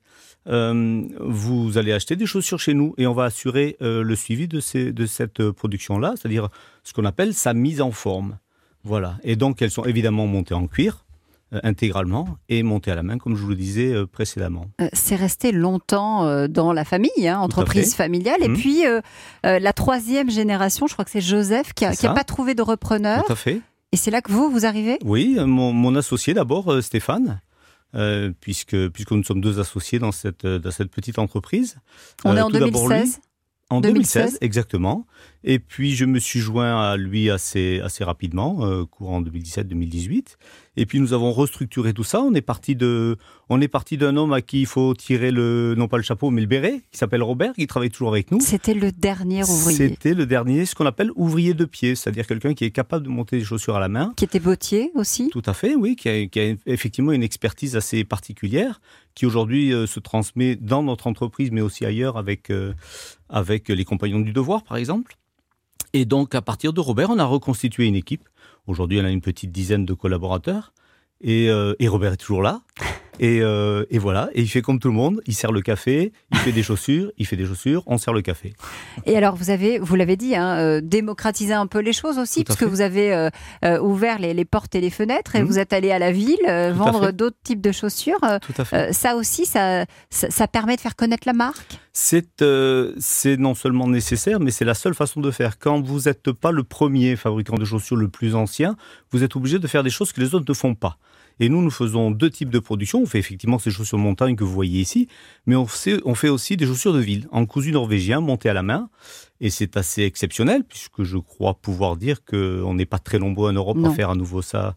vous allez acheter des chaussures chez nous et on va assurer le suivi de cette production-là, c'est-à-dire ce qu'on appelle sa mise en forme. Voilà. Et donc, elles sont évidemment montées en cuir, intégralement, et montées à la main, comme je vous le disais précédemment. C'est resté longtemps dans la famille, entreprise familiale. Et puis, la troisième génération, je crois que c'est Joseph, qui n'a pas trouvé de repreneur. Tout à fait. Et c'est là que vous arrivez? Oui, mon associé d'abord, Stéphane. Puisque nous sommes deux associés dans cette petite entreprise. On est en 2016 En 2016, exactement. Et puis, je me suis joint à lui assez rapidement, courant 2017-2018. Et puis, nous avons restructuré tout ça. On est parti d'un homme à qui il faut tirer non pas le chapeau, mais le béret, qui s'appelle Robert, qui travaille toujours avec nous. C'était le dernier ouvrier. C'était le dernier, ce qu'on appelle ouvrier de pied, c'est-à-dire quelqu'un qui est capable de monter des chaussures à la main. Qui était bottier aussi? Tout à fait, oui, qui a effectivement une expertise assez particulière, qui aujourd'hui se transmet dans notre entreprise, mais aussi ailleurs avec les Compagnons du Devoir, par exemple. Et donc, à partir de Robert, on a reconstitué une équipe. Aujourd'hui, on a une petite dizaine de collaborateurs. Et Robert est toujours là. Et voilà. Et il fait comme tout le monde. Il sert le café, il fait des chaussures, on sert le café. Et alors, vous l'avez dit, démocratiser un peu les choses aussi, parce que vous avez ouvert les portes et les fenêtres et vous êtes allé à la ville vendre d'autres types de chaussures. Tout à fait. Ça aussi, ça permet de faire connaître la marque? C'est non seulement nécessaire, mais c'est la seule façon de faire. Quand vous n'êtes pas le premier fabricant de chaussures le plus ancien, vous êtes obligé de faire des choses que les autres ne font pas. Et nous faisons deux types de production. On fait effectivement ces chaussures de montagne que vous voyez ici, mais on fait aussi des chaussures de ville, en cousu norvégien, montées à la main. Et c'est assez exceptionnel, puisque je crois pouvoir dire qu'on n'est pas très nombreux en Europe à faire à nouveau ça.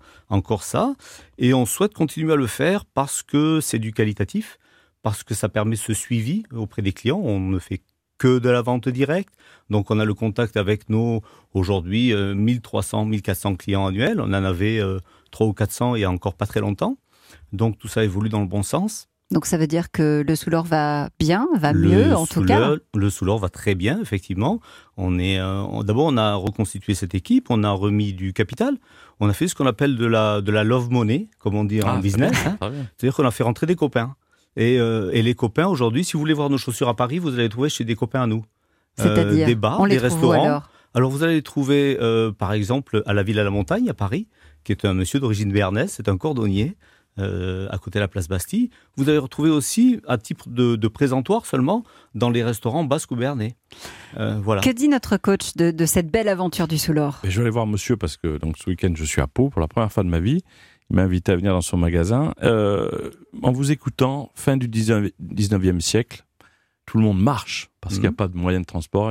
Et on souhaite continuer à le faire parce que c'est du qualitatif, parce que ça permet ce suivi auprès des clients. On ne fait que de la vente directe. Donc, on a le contact avec nos, aujourd'hui, 1300, 1400 clients annuels. On en avait 300 ou 400 il y a encore pas très longtemps. Donc, tout ça évolue dans le bon sens. Donc, ça veut dire que le Soulor va bien, va mieux, en tout cas? Le Soulor va très bien, effectivement. D'abord, on a reconstitué cette équipe, on a remis du capital. On a fait ce qu'on appelle de la love money, comme on dit en business. C'est-à-dire qu'on a fait rentrer des copains. Et les copains, aujourd'hui, si vous voulez voir nos chaussures à Paris, vous allez les trouver chez des copains à nous. C'est-à-dire des bars, des restaurants. Alors, vous allez les trouver, par exemple, à la Ville à la Montagne, à Paris, qui est un monsieur d'origine béarnaise, c'est un cordonnier, à côté de la place Bastille. Vous allez retrouver aussi, à titre de présentoir seulement, dans les restaurants basques ou béarnais. Voilà. Que dit notre coach de cette belle aventure du Soulor? Je vais aller voir monsieur parce que donc, ce week-end, je suis à Pau pour la première fois de ma vie. Il m'a invité à venir dans son magasin. En vous écoutant, fin du 19e siècle, tout le monde marche parce qu'il n'y a pas de moyen de transport.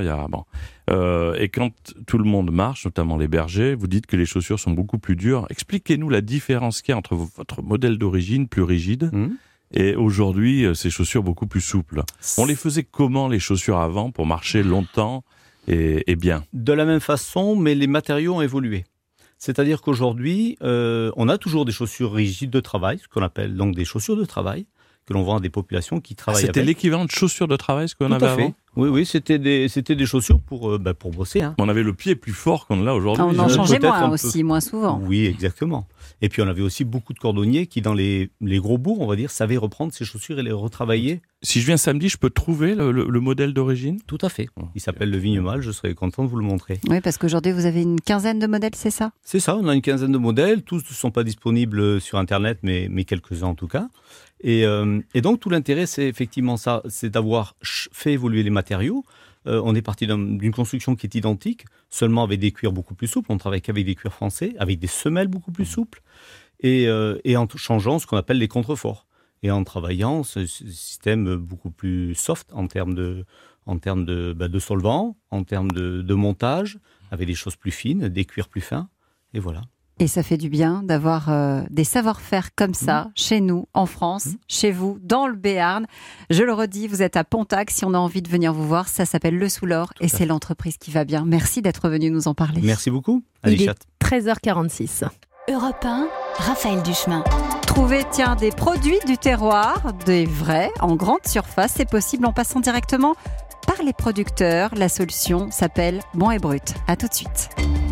Et quand tout le monde marche, notamment les bergers, vous dites que les chaussures sont beaucoup plus dures. Expliquez-nous la différence qu'il y a entre votre modèle d'origine plus rigide et aujourd'hui ces chaussures beaucoup plus souples. On les faisait comment les chaussures avant pour marcher longtemps et bien? De la même façon, mais les matériaux ont évolué. C'est-à-dire qu'aujourd'hui, on a toujours des chaussures rigides de travail, ce qu'on appelle donc des chaussures de travail, que l'on vend à des populations qui travaillent avec. C'était l'équivalent de chaussures de travail, ce qu'on avait avant? Oui, c'était des chaussures pour bosser. On avait le pied plus fort qu'on l'a aujourd'hui. On en changeait moins souvent. Oui, exactement. Et puis on avait aussi beaucoup de cordonniers qui, dans les gros bourgs, on va dire, savaient reprendre ces chaussures et les retravailler. Si je viens samedi, je peux trouver le modèle d'origine? Tout à fait. Il s'appelle le Vignemale, je serais content de vous le montrer. Oui, parce qu'aujourd'hui, vous avez une quinzaine de modèles, c'est ça? C'est ça, on a une quinzaine de modèles. Tous ne sont pas disponibles sur Internet, mais quelques-uns en tout cas. Et donc, tout l'intérêt, c'est effectivement ça, c'est d'avoir fait évoluer les matériaux. On est parti d'une construction qui est identique, seulement avec des cuirs beaucoup plus souples. On travaille qu'avec des cuirs français, avec des semelles beaucoup plus souples. et en changeant ce qu'on appelle les contreforts. Et en travaillant ce système beaucoup plus soft en termes de solvant, en termes de montage, avec des choses plus fines, des cuirs plus fins, et voilà. Et ça fait du bien d'avoir des savoir-faire comme ça, chez nous, en France, chez vous, dans le Béarn. Je le redis, vous êtes à Pontac. Si on a envie de venir vous voir, ça s'appelle Le Soulor et c'est l'entreprise qui va bien. Merci d'être venu nous en parler. Merci beaucoup. Il est 13h46. Europe 1, Raphaël Duchemin. Trouver, des produits du terroir, des vrais, en grande surface, c'est possible en passant directement par les producteurs. La solution s'appelle Bon et Brut. À tout de suite.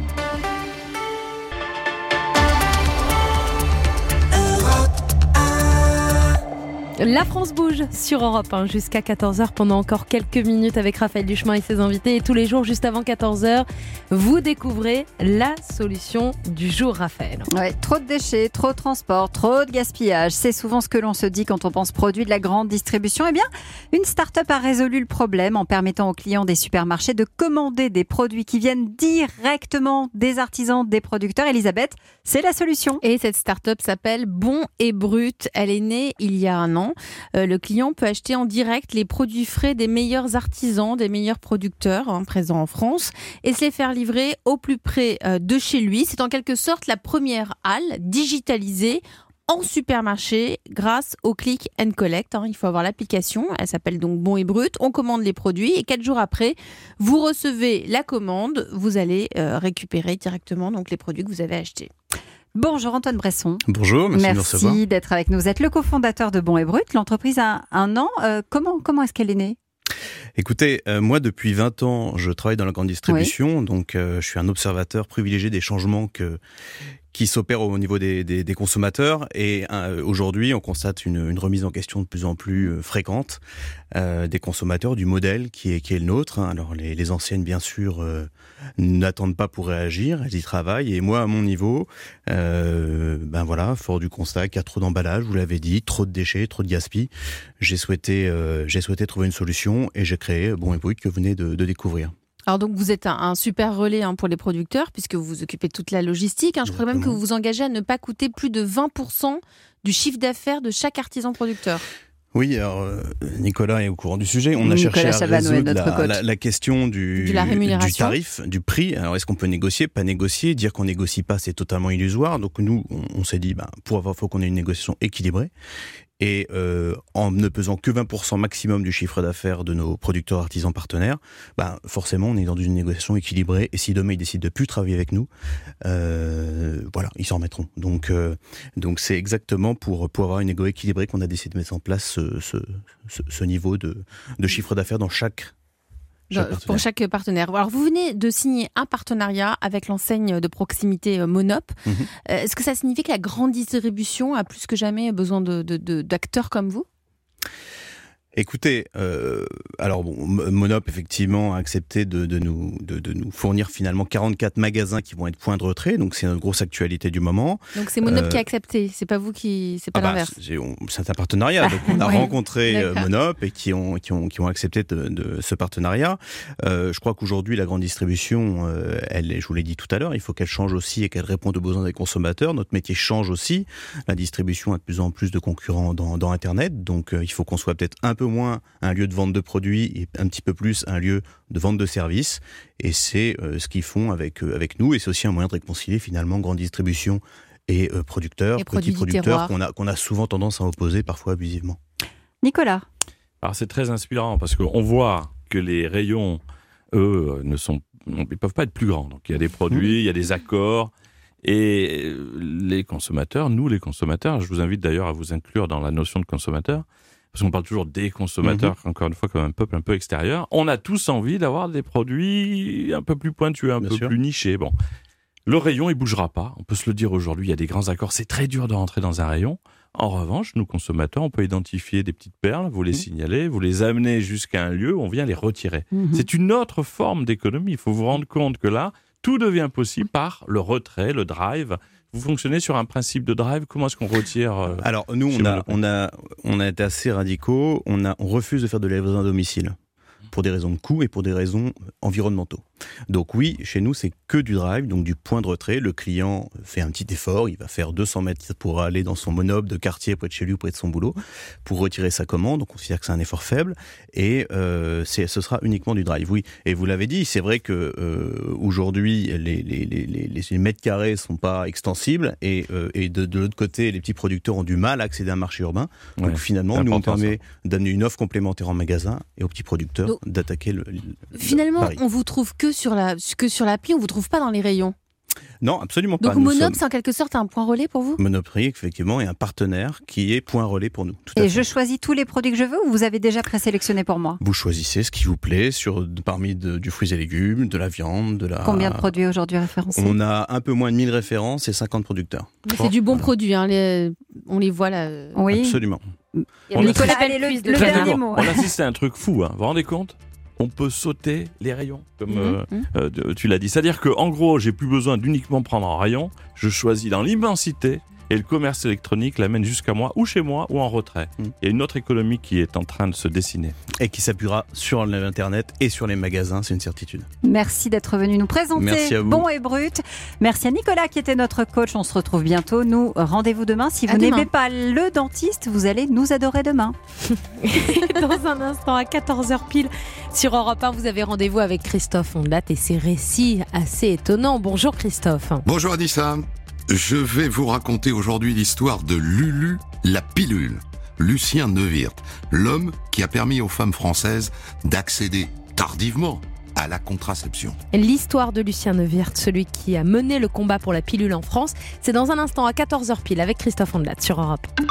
La France bouge sur Europe 1 jusqu'à 14h pendant encore quelques minutes avec Raphaël Duchemin et ses invités. Et tous les jours, juste avant 14h, vous découvrez la solution du jour, Raphaël. Ouais, trop de déchets, trop de transport, trop de gaspillage. C'est souvent ce que l'on se dit quand on pense produits de la grande distribution. Eh bien, une start-up a résolu le problème en permettant aux clients des supermarchés de commander des produits qui viennent directement des artisans, des producteurs. Elisabeth, c'est la solution. Et cette start-up s'appelle Bon et Brut. Elle est née il y a un an. Le client peut acheter en direct les produits frais des meilleurs artisans, des meilleurs producteurs présents en France et se les faire livrer au plus près de chez lui. C'est en quelque sorte la première halle digitalisée en supermarché grâce au click and collect. Il faut avoir l'application, elle s'appelle donc Bon et Brut. On commande les produits et 4 jours après, vous recevez la commande. Vous allez récupérer directement donc les produits que vous avez achetés. Bonjour Antoine Bresson. Bonjour, merci de nous recevoir. Merci d'être avec nous. Vous êtes le cofondateur de Bon et Brut. L'entreprise a un an. Comment est-ce qu'elle est née ? Écoutez, moi depuis 20 ans, je travaille dans la grande distribution, donc je suis un observateur privilégié des changements qui s'opèrent au niveau des consommateurs. Et aujourd'hui, on constate une remise en question de plus en plus fréquente des consommateurs, du modèle qui est le nôtre. Alors les anciennes, bien sûr, n'attendent pas pour réagir, elles y travaillent. Et moi, à mon niveau, fort du constat qu'il y a trop d'emballage, vous l'avez dit, trop de déchets, trop de gaspillage, j'ai souhaité trouver une solution et j'ai créé Bon et Brut que vous venez de découvrir. Alors donc vous êtes un super relais pour les producteurs puisque vous vous occupez de toute la logistique. Je crois même que vous vous engagez à ne pas coûter plus de 20% du chiffre d'affaires de chaque artisan producteur. Oui, alors Nicolas est au courant du sujet. On a cherché à résoudre la question du tarif, du prix. Alors est-ce qu'on peut négocier, pas négocier? Dire qu'on négocie pas, c'est totalement illusoire. Donc nous, on s'est dit, faut qu'on ait une négociation équilibrée. Et en ne pesant que 20% maximum du chiffre d'affaires de nos producteurs artisans partenaires, forcément on est dans une négociation équilibrée. Et si demain ils décident de plus travailler avec nous, ils s'en remettront. Donc c'est exactement pour avoir une négo équilibrée qu'on a décidé de mettre en place ce niveau de chiffre d'affaires dans chaque partenaire. Alors, vous venez de signer un partenariat avec l'enseigne de proximité Monop. Est-ce que ça signifie que la grande distribution a plus que jamais besoin d'acteurs comme vous ? Écoutez, Monop effectivement a accepté de nous fournir finalement 44 magasins qui vont être points de retrait, donc c'est une grosse actualité du moment. Donc c'est Monop qui a accepté, c'est pas vous c'est pas l'inverse. C'est un partenariat, donc on a rencontré Monop et qui ont accepté de ce partenariat. Je crois qu'aujourd'hui la grande distribution, je vous l'ai dit tout à l'heure, il faut qu'elle change aussi et qu'elle réponde aux besoins des consommateurs. Notre métier change aussi. La distribution a de plus en plus de concurrents dans Internet, donc il faut qu'on soit peut-être un peu moins un lieu de vente de produits et un petit peu plus un lieu de vente de services. Et c'est ce qu'ils font avec nous. Et c'est aussi un moyen de réconcilier finalement grande distribution et producteurs, petits producteurs qu'on a souvent tendance à opposer parfois abusivement. Nicolas. Alors c'est très inspirant parce qu'on voit que les rayons, eux, ils peuvent pas être plus grands. Donc il y a des produits, il y a des accords. Et les consommateurs, je vous invite d'ailleurs à vous inclure dans la notion de consommateur, parce qu'on parle toujours des consommateurs, encore une fois, comme un peuple un peu extérieur. On a tous envie d'avoir des produits un peu plus pointus, un peu plus nichés. Bon, le rayon, il bougera pas. On peut se le dire aujourd'hui, il y a des grands accords. C'est très dur de rentrer dans un rayon. En revanche, nous, consommateurs, on peut identifier des petites perles, vous les signaler, vous les amener jusqu'à un lieu où on vient les retirer. C'est une autre forme d'économie. Il faut vous rendre compte que là, tout devient possible par le retrait, le drive. Vous fonctionnez sur un principe de drive. Comment est-ce qu'on retire Alors nous, on a été assez radicaux. On refuse de faire de la livraison à domicile pour des raisons de coût et pour des raisons environnementaux. Donc oui, chez nous, c'est que du drive, donc du point de retrait. Le client fait un petit effort, il va faire 200 mètres pour aller dans son monob de quartier près de chez lui, près de son boulot, pour retirer sa commande. On considère que c'est un effort faible et ce sera uniquement du drive. Oui, et vous l'avez dit, c'est vrai que aujourd'hui, les mètres carrés sont pas extensibles et de l'autre côté, les petits producteurs ont du mal à accéder à un marché urbain. Donc finalement, nous, on permet d'amener une offre complémentaire en magasin et aux petits producteurs d'attaquer le finalement, Paris. On vous trouve que sur l'appli, on vous trouve pas dans les rayons. Non, absolument pas. Donc Monob, c'est en quelque sorte un point relais pour vous ? Monoprix, effectivement, est un partenaire qui est point relais pour nous. Et je choisis tous les produits que je veux ou vous avez déjà présélectionné pour moi ? Vous choisissez ce qui vous plaît parmi du fruits et légumes, de la viande, de la... Combien de produits aujourd'hui référencés ? On a un peu moins de 1000 références et 50 producteurs. Mais c'est du bon produit, hein, on les voit là. Oui. Absolument. Nicolas, allez, le dernier mot. On assiste à un truc fou, hein. Vous vous rendez compte ? On peut sauter les rayons, comme tu l'as dit. C'est-à-dire qu'en gros, j'ai plus besoin d'uniquement prendre un rayon. Je choisis dans l'immensité et le commerce électronique l'amène jusqu'à moi, ou chez moi, ou en retrait. Il y a une autre économie qui est en train de se dessiner. Et qui s'appuiera sur l'Internet et sur les magasins, c'est une certitude. Merci d'être venu nous présenter Bon et Brut. Merci à Nicolas qui était notre coach. On se retrouve bientôt. Nous, rendez-vous demain. Si vous n'aimez pas le dentiste, vous allez nous adorer demain. Dans un instant, à 14h pile, sur Europe 1, vous avez rendez-vous avec Christophe Ondelat et ses récits assez étonnants. Bonjour Christophe. Bonjour Anissa. Je vais vous raconter aujourd'hui l'histoire de Lulu la pilule, Lucien Neuwirth, l'homme qui a permis aux femmes françaises d'accéder tardivement à la contraception. L'histoire de Lucien Neuwirth, celui qui a mené le combat pour la pilule en France, c'est dans un instant à 14h pile avec Christophe Ondelat sur Europe 1.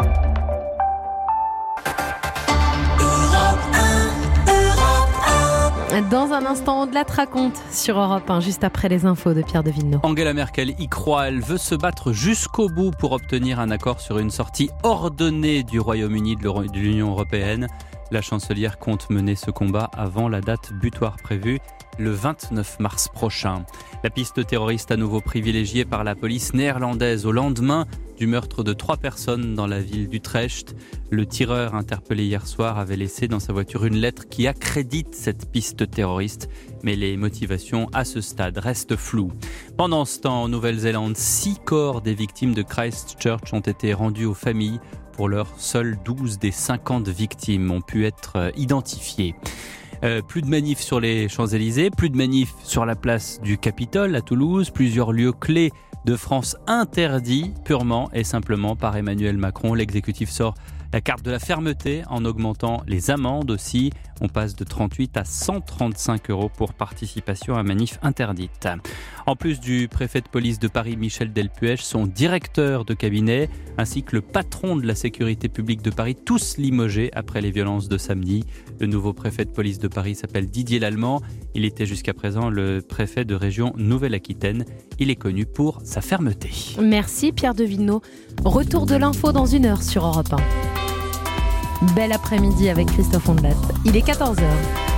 Dans un instant, Ondelat raconte sur Europe 1, juste après les infos de Pierre de Villeneuve. Angela Merkel y croit, elle veut se battre jusqu'au bout pour obtenir un accord sur une sortie ordonnée du Royaume-Uni de l'Union européenne. La chancelière compte mener ce combat avant la date butoir prévue, le 29 mars prochain. La piste terroriste à nouveau privilégiée par la police néerlandaise au lendemain du meurtre de 3 personnes dans la ville d'Utrecht. Le tireur interpellé hier soir avait laissé dans sa voiture une lettre qui accrédite cette piste terroriste, mais les motivations à ce stade restent floues. Pendant ce temps, en Nouvelle-Zélande, 6 corps des victimes de Christchurch ont été rendus aux familles. Pour l'heure, seuls 12 des 50 victimes ont pu être identifiées. Plus de manifs sur les Champs-Élysées, plus de manifs sur la place du Capitole à Toulouse, plusieurs lieux clés de France interdits purement et simplement par Emmanuel Macron. L'exécutif sort la carte de la fermeté en augmentant les amendes aussi. On passe de 38 à 135 € pour participation à manif interdite. En plus du préfet de police de Paris, Michel Delpuech, son directeur de cabinet, ainsi que le patron de la sécurité publique de Paris, tous limogés après les violences de samedi. Le nouveau préfet de police de Paris s'appelle Didier Lallemand. Il était jusqu'à présent le préfet de région Nouvelle-Aquitaine. Il est connu pour sa fermeté. Merci Pierre de Villeneuve. Retour de l'info dans 1 heure sur Europe 1. Bel après-midi avec Christophe Ondelat. Il est 14h.